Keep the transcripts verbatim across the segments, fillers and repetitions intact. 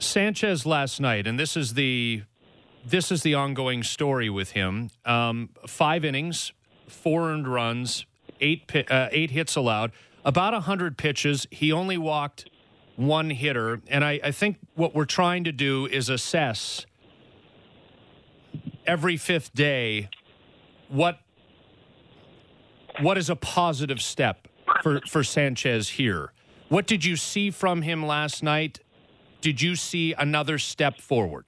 Sanchez last night, and this is the this is the ongoing story with him. Um, five innings, four earned runs, eight pi- uh, eight hits allowed, about one hundred pitches. He only walked one hitter. And I, I think what we're trying to do is assess every fifth day what what is a positive step for, for Sanchez here. What did you see from him last night? Did you see another step forward?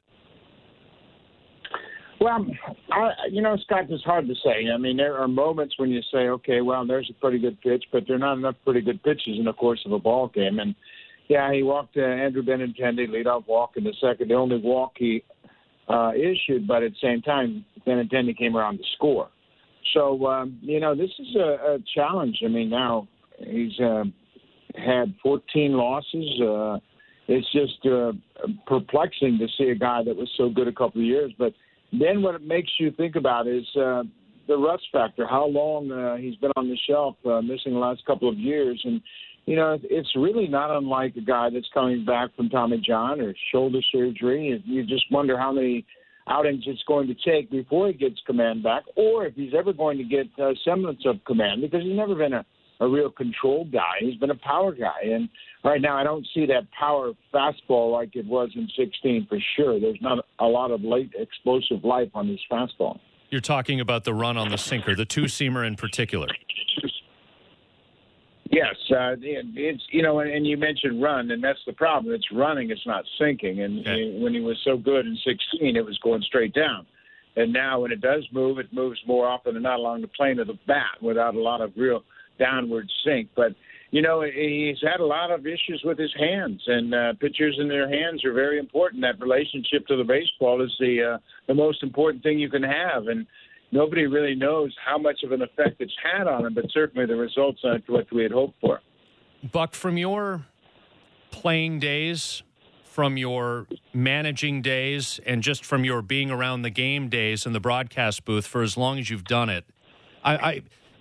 Well, I, you know, Scott, it's hard to say. I mean, there are moments when you say, okay, well, there's a pretty good pitch, but there are not enough pretty good pitches in the course of a ball game. And, yeah, he walked uh, Andrew Benintendi, leadoff walk in the second, the only walk he uh, issued, but at the same time, Benintendi came around to score. So, um, you know, this is a, a challenge. I mean, now he's uh, had fourteen losses. Uh, it's just uh, perplexing to see a guy that was so good a couple of years. But then what it makes you think about is uh, the rust factor, how long uh, he's been on the shelf, uh, missing the last couple of years. And, you know, it's really not unlike a guy that's coming back from Tommy John or shoulder surgery. You just wonder how many outings it's going to take before he gets command back, or if he's ever going to get a semblance of command, because he's never been a, a real control guy. He's been a power guy. And right now I don't see that power fastball like it was in sixteen for sure. There's not a lot of late explosive life on his fastball. You're talking about the run on the sinker, the two-seamer in particular. Yes, uh, it's you know, and, and you mentioned run, and that's the problem. It's running, it's not sinking. And okay. when he was so good in sixteen, it was going straight down. And now when it does move, it moves more often than not along the plane of the bat without a lot of real downward sink. But, you know, he's had a lot of issues with his hands, and uh, pitchers in their hands are very important. That relationship to the baseball is the uh, the most important thing you can have. And nobody really knows how much of an effect it's had on him, but certainly the results aren't what we had hoped for. Buck, from your playing days, from your managing days, and just from your being around the game days in the broadcast booth for as long as you've done it, I, I,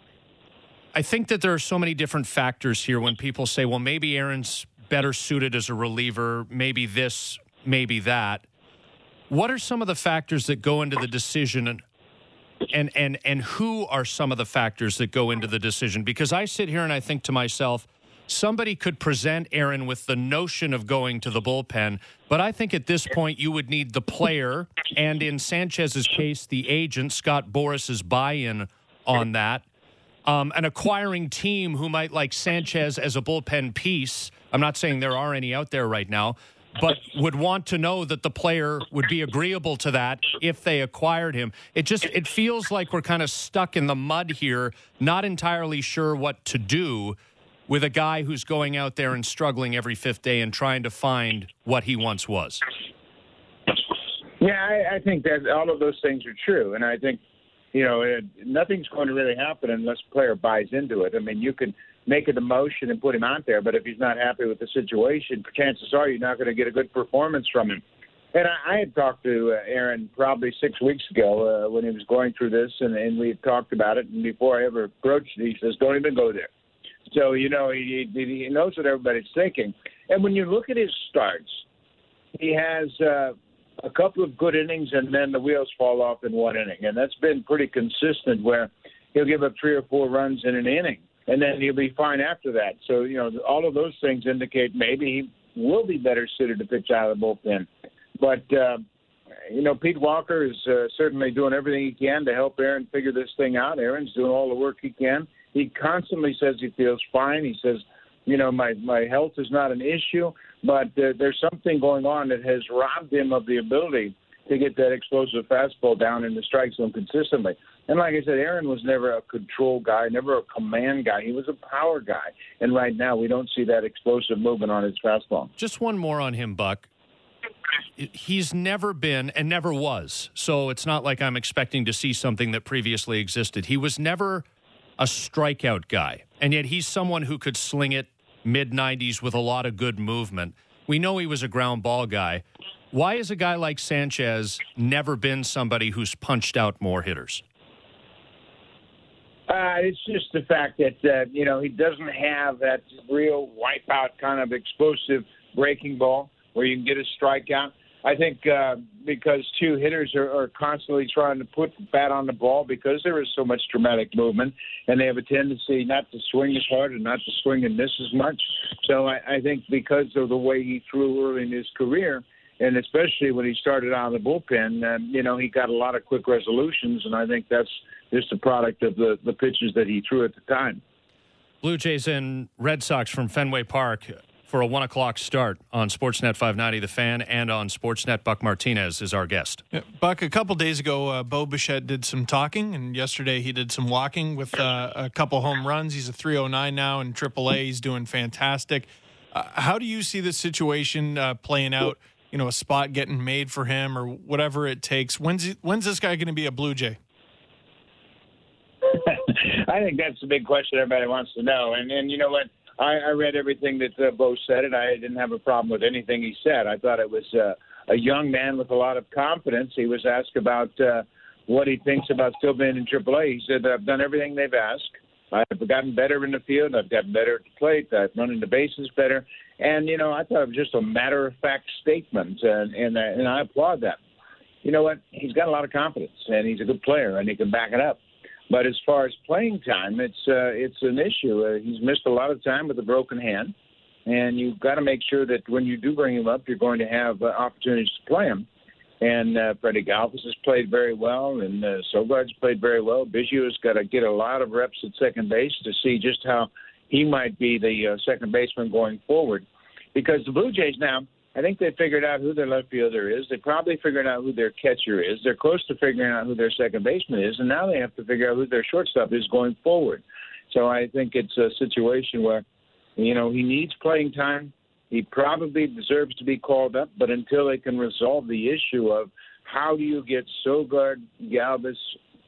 I think that there are so many different factors here when people say, well, maybe Aaron's better suited as a reliever, maybe this, maybe that. What are some of the factors that go into the decision, and And, and and who are some of the factors that go into the decision? Because I sit here and I think to myself, somebody could present Aaron with the notion of going to the bullpen, but I think at this point you would need the player, and in Sanchez's case, the agent, Scott Boris's buy-in on that. Um, an acquiring team who might like Sanchez as a bullpen piece. I'm not saying there are any out there right now, but would want to know that the player would be agreeable to that if they acquired him. It just, it feels like we're kind of stuck in the mud here, not entirely sure what to do with a guy who's going out there and struggling every fifth day and trying to find what he once was. Yeah, I, I think that all of those things are true. And I think, you know, it, nothing's going to really happen unless the player buys into it. I mean, you can make it a motion and put him out there, but if he's not happy with the situation, chances are you're not going to get a good performance from him. And I, I had talked to uh, Aaron probably six weeks ago uh, when he was going through this, and, and we had talked about it. And before I ever approached it, he says, don't even go there. So, you know, he, he knows what everybody's thinking. And when you look at his starts, he has uh, a couple of good innings, and then the wheels fall off in one inning. And that's been pretty consistent, where he'll give up three or four runs in an inning, and then he'll be fine after that. So, you know, all of those things indicate maybe he will be better suited to pitch out of the bullpen. But, uh, you know, Pete Walker is uh, certainly doing everything he can to help Aaron figure this thing out. Aaron's doing all the work he can. He constantly says he feels fine. He says, you know, my, my health is not an issue, but uh, there's something going on that has robbed him of the ability to get that explosive fastball down in the strike zone consistently. And like I said, Aaron was never a control guy, never a command guy. He was a power guy. And right now we don't see that explosive movement on his fastball. Just one more on him, Buck. He's never been and never was, so it's not like I'm expecting to see something that previously existed. He was never a strikeout guy, and yet he's someone who could sling it mid nineties with a lot of good movement. We know he was a ground ball guy. Why has a guy like Sanchez never been somebody who's punched out more hitters? Uh, it's just the fact that, uh, you know, he doesn't have that real wipeout kind of explosive breaking ball. where you can get a strikeout. I think uh, because two hitters are, are constantly trying to put the bat on the ball because there is so much dramatic movement, and they have a tendency not to swing as hard and not to swing and miss as much. So I, I think because of the way he threw early in his career, and especially when he started out in the bullpen, um, you know, he got a lot of quick resolutions, and I think that's just a product of the, the pitches that he threw at the time. Blue Jays and Red Sox from Fenway Park for a one o'clock start on Sportsnet five ninety The Fan and on Sportsnet. Buck Martinez is our guest. Yeah, Buck, a couple days ago, uh, Bo Bichette did some talking, and yesterday he did some walking with uh, a couple home runs. He's a three oh nine now in triple A. He's doing fantastic. Uh, how do you see this situation uh, playing out? You know, a spot getting made for him or whatever it takes. When's he, when's this guy going to be a Blue Jay? I think that's the big question everybody wants to know. And, and you know what? I, I read everything that uh, Bo said, and I didn't have a problem with anything he said. I thought it was uh, a young man with a lot of confidence. He was asked about uh, what he thinks about still being in triple A. He said that I've done everything they've asked. I've gotten better in the field. I've gotten better at the plate. I've running the bases better. And, you know, I thought it was just a matter-of-fact statement, and, and, and I applaud that. You know what? He's got a lot of confidence, and he's a good player, and he can back it up. But as far as playing time, it's uh, it's an issue. Uh, he's missed a lot of time with a broken hand, and you've got to make sure that when you do bring him up, you're going to have uh, opportunities to play him. And uh, Freddie Galvis has played very well, and uh, Sogard's played very well. Biggio's got to get a lot of reps at second base to see just how he might be the uh, second baseman going forward. Because the Blue Jays now, I think they figured out who their left fielder is. They probably figured out who their catcher is. They're close to figuring out who their second baseman is, and now they have to figure out who their shortstop is going forward. So I think it's a situation where, you know, he needs playing time. He probably deserves to be called up, but until they can resolve the issue of how do you get Sogard, Galvis,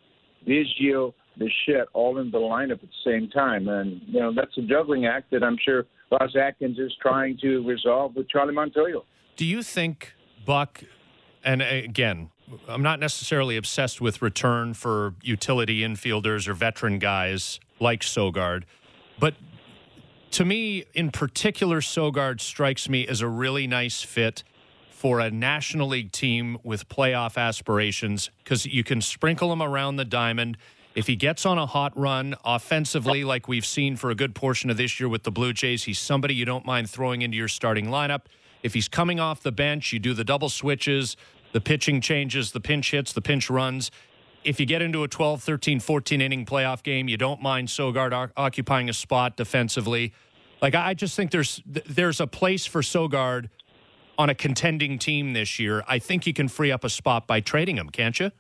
Biggio, Bichette all in the lineup at the same time, and you know that's a juggling act that I'm sure Ross Atkins is trying to resolve with Charlie Montoyo. Do you think, Buck, and again, I'm not necessarily obsessed with return for utility infielders or veteran guys like Sogard, but to me, in particular, Sogard strikes me as a really nice fit for a National League team with playoff aspirations because you can sprinkle him around the diamond. If he gets on a hot run offensively, like we've seen for a good portion of this year with the Blue Jays, he's somebody you don't mind throwing into your starting lineup. If he's coming off the bench, you do the double switches, the pitching changes, the pinch hits, the pinch runs. If you get into a twelve, thirteen, fourteen inning playoff game, you don't mind Sogard o- occupying a spot defensively. Like, I just think there's there's a place for Sogard on a contending team this year. I think you can free up a spot by trading him, can't you?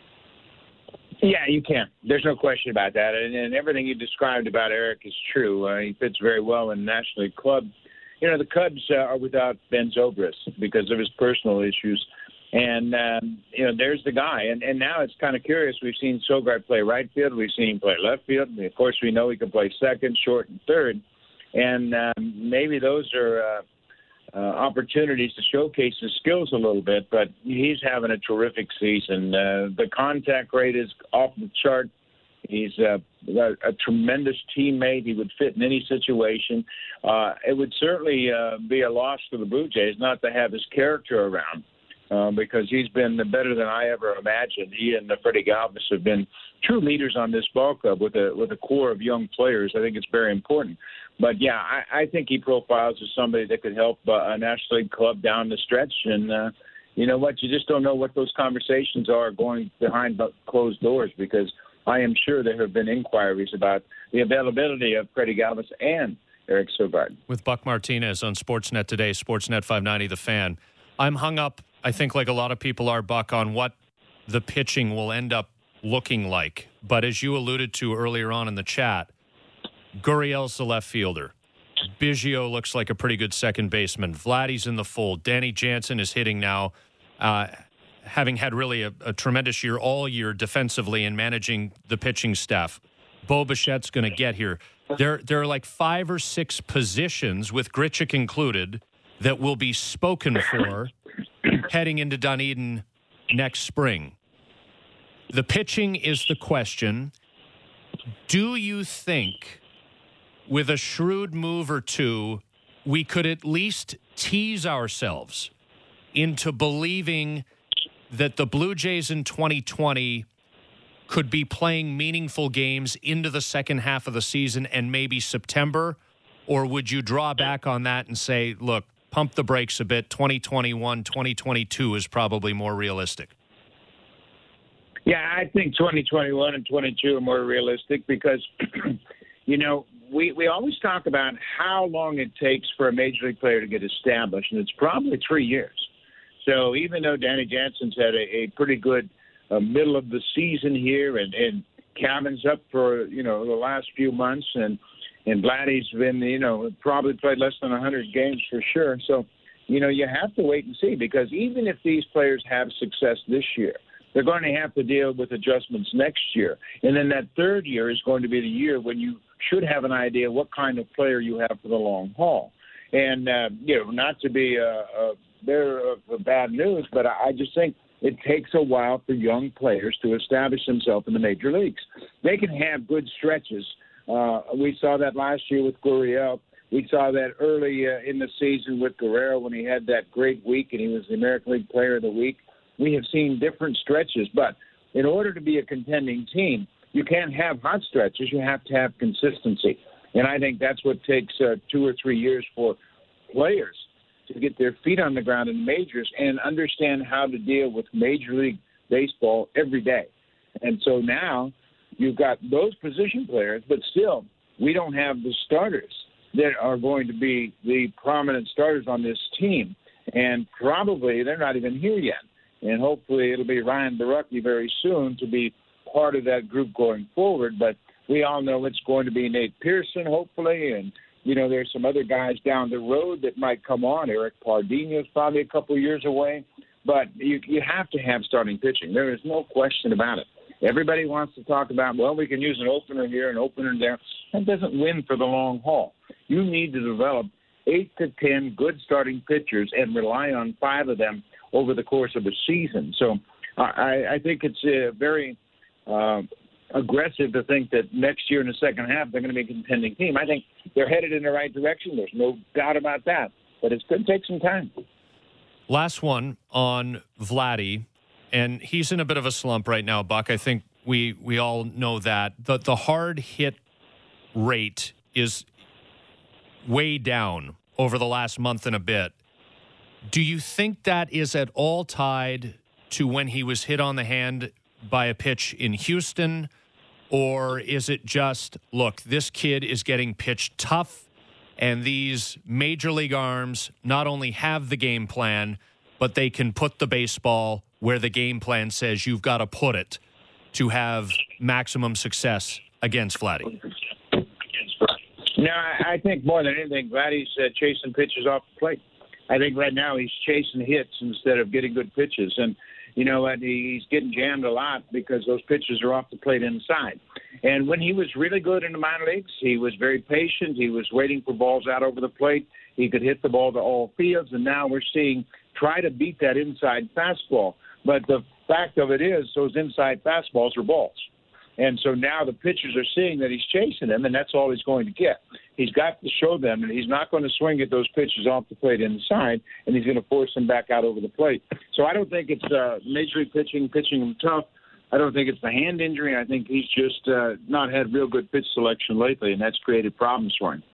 Yeah, you can. There's no question about that. And, and everything you described about Eric is true. Uh, he fits very well in the National League club. You know, the Cubs uh, are without Ben Zobrist because of his personal issues. And, um, you know, there's the guy. And, and now it's kind of curious. We've seen Sogard play right field. We've seen him play left field. And of course, we know he can play second, short, and third. And um, maybe those are uh, uh, opportunities to showcase his skills a little bit, but he's having a terrific season. Uh, the contact rate is off the chart. He's uh, a, a tremendous teammate. He would fit in any situation. Uh, it would certainly uh, be a loss for the Blue Jays not to have his character around. Uh, because he's been better than I ever imagined. He and uh, Freddie Galvis have been true leaders on this ball club with a with a core of young players. I think it's very important. But, yeah, I, I think he profiles as somebody that could help uh, a National League club down the stretch. And, uh, you know what, you just don't know what those conversations are going behind closed doors because I am sure there have been inquiries about the availability of Freddie Galvis and Eric Sogard. With Buck Martinez on Sportsnet today, Sportsnet five ninety The Fan. I'm hung up, I think like a lot of people are, Buck, on what the pitching will end up looking like. But as you alluded to earlier on in the chat, Gurriel's the left fielder. Biggio looks like a pretty good second baseman. Vladdy's in the fold. Danny Jansen is hitting now, uh, having had really a, a tremendous year all year defensively and managing the pitching staff. Bo Bichette's going to get here. There, there are like five or six positions, with Grichuk included, that will be spoken for heading into Dunedin next spring. The pitching is the question. Do you think, with a shrewd move or two, we could at least tease ourselves into believing that the Blue Jays in twenty twenty could be playing meaningful games into the second half of the season and maybe September? Or would you draw back on that and say, look, pump the brakes a bit, twenty twenty-one, twenty twenty-two is probably more realistic? Yeah, I think twenty twenty-one and twenty-two are more realistic because, you know, we, we always talk about how long it takes for a major league player to get established, and it's probably three years. So even though Danny Jansen's had a, a pretty good uh, middle of the season here, and, and Kevin's up for, you know, the last few months, and, and Vladdy's been, you know, probably played less than one hundred games for sure. So, you know, you have to wait and see, because even if these players have success this year, they're going to have to deal with adjustments next year. And then that third year is going to be the year when you should have an idea what kind of player you have for the long haul. And, uh, you know, not to be a, a bearer of bad news, but I just think it takes a while for young players to establish themselves in the major leagues. They can have good stretches. Uh, we saw that last year with Gurriel. We saw that early uh, in the season with Guerrero when he had that great week and he was the American League Player of the Week. We have seen different stretches, but in order to be a contending team, you can't have hot stretches. You have to have consistency. And I think that's what takes uh, two or three years for players to get their feet on the ground in majors and understand how to deal with Major League Baseball every day. And so now you've got those position players, but still we don't have the starters that are going to be the prominent starters on this team. And probably they're not even here yet. And hopefully it'll be Ryan Borucki very soon to be part of that group going forward. But we all know it's going to be Nate Pearson, hopefully, and you know, there's some other guys down the road that might come on. Eric Pardinho is probably a couple of years away. But you, you have to have starting pitching. There is no question about it. Everybody wants to talk about, well, we can use an opener here, an opener there. That doesn't win for the long haul. You need to develop eight to ten good starting pitchers and rely on five of them over the course of a season. So I, I think it's uh, very uh, aggressive to think that next year in the second half they're going to be a contending team. I think they're headed in the right direction. There's no doubt about that. But it's going to take some time. Last one on Vladdy, and he's in a bit of a slump right now, Buck. I think we we all know that. The, the hard hit rate is way down over the last month and a bit. Do you think that is at all tied to when he was hit on the hand by a pitch in Houston? Or is it just, look, this kid is getting pitched tough, and these major league arms not only have the game plan, but they can put the baseball where the game plan says you've got to put it to have maximum success against Vladdy? No, I, I think more than anything, Vladdy's uh, chasing pitches off the plate. I think right now he's chasing hits instead of getting good pitches. And, you know, and he's getting jammed a lot because those pitches are off the plate inside. And when he was really good in the minor leagues, he was very patient. He was waiting for balls out over the plate. He could hit the ball to all fields. And now we're seeing try to beat that inside fastball. But the fact of it is those inside fastballs are balls. And so now the pitchers are seeing that he's chasing them, and that's all he's going to get. He's got to show them that he's not going to swing at those pitches off the plate inside, and he's going to force them back out over the plate. So I don't think it's uh, major league pitching, pitching him tough. I don't think it's the hand injury. I think he's just uh, not had real good pitch selection lately, and that's created problems for him.